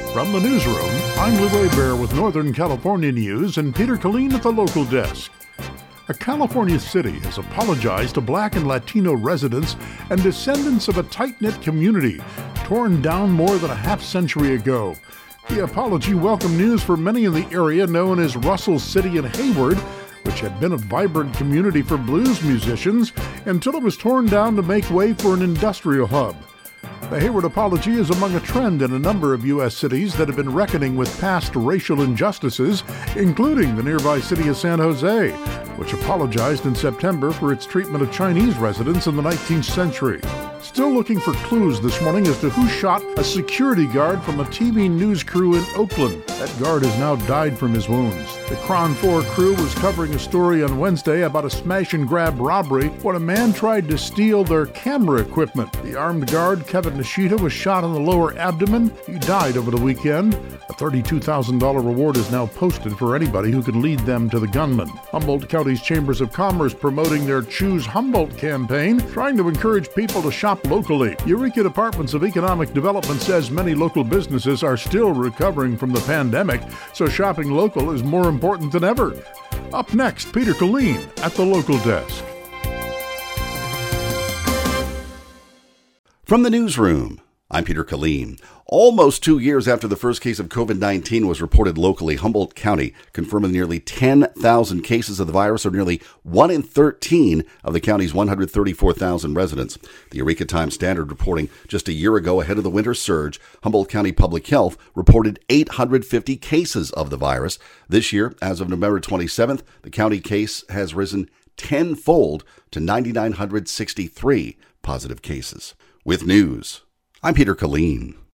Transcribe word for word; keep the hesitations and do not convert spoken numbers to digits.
From the newsroom, I'm Lou Bear with Northern California News and Peter Killeen at the local desk. A California city has apologized to Black and Latino residents and descendants of a tight-knit community torn down more than a half century ago. The apology welcomed news for many in the area known as Russell City and Hayward, which had been a vibrant community for blues musicians until it was torn down to make way for an industrial hub. The Hayward apology is among a trend in a number of U S cities that have been reckoning with past racial injustices, including the nearby city of San Jose, which apologized in September for its treatment of Chinese residents in the nineteenth century. Still looking for clues this morning as to who shot a security guard from a T V news crew in Oakland. That guard has now died from his wounds. The KRON four crew was covering a story on Wednesday about a smash-and-grab robbery when a man tried to steal their camera equipment. The armed guard, Kevin Nishita, was shot in the lower abdomen. He died over the weekend. A thirty-two thousand dollars reward is now posted for anybody who can lead them to the gunman. Humboldt County's Chambers of Commerce promoting their Choose Humboldt campaign, trying to encourage people to shop locally. Eureka Departments of Economic Development says many local businesses are still recovering from the pandemic, so shopping local is more important than ever. Up next, Peter Killeen at the local desk. From the newsroom, I'm Peter Killeen. Almost two years after the first case of covid nineteen was reported locally, Humboldt County confirming nearly ten thousand cases of the virus, or nearly one in thirteen of the county's one hundred thirty-four thousand residents. The Eureka Times-Standard reporting just a year ago, ahead of the winter surge, Humboldt County Public Health reported eight hundred fifty cases of the virus. This year, as of November twenty-seventh, the county case has risen tenfold to nine thousand nine hundred sixty-three positive cases. With news, I'm Peter Killeen.